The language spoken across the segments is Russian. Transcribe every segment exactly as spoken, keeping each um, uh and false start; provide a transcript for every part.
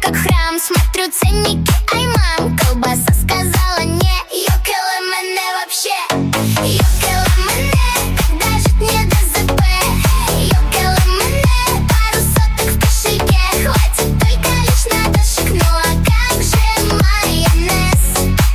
как храм, смотрю ценники, ай, мам, колбаса сказала не. Ёкала мене вообще, ёкала мене, когда жить не до ЗП. Ёкала мене, пару соток в кошельке, хватит только лишь на дошик. Ну а как же майонез?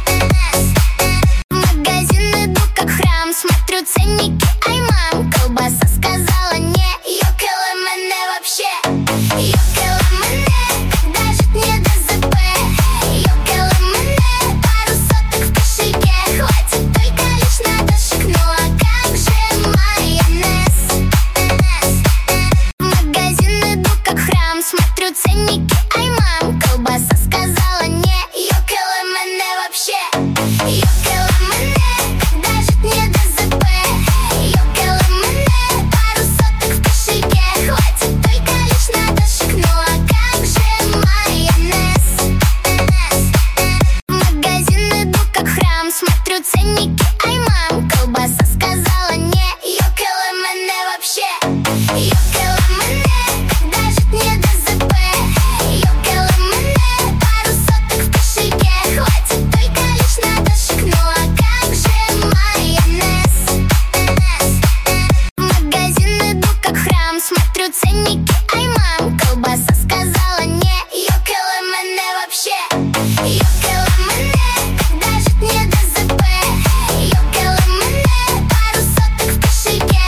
В магазин иду как храм, смотрю ценники, ай, мам, колбаса сказала не. Ёкала мене вообще, ёкала мене, когда жить не до ЗП. Ёкала мене, пару соток в кошельке, хватит только лишь на дошик. Ну а как же майонез? В магазин иду как храм, смотрю ценники, ай,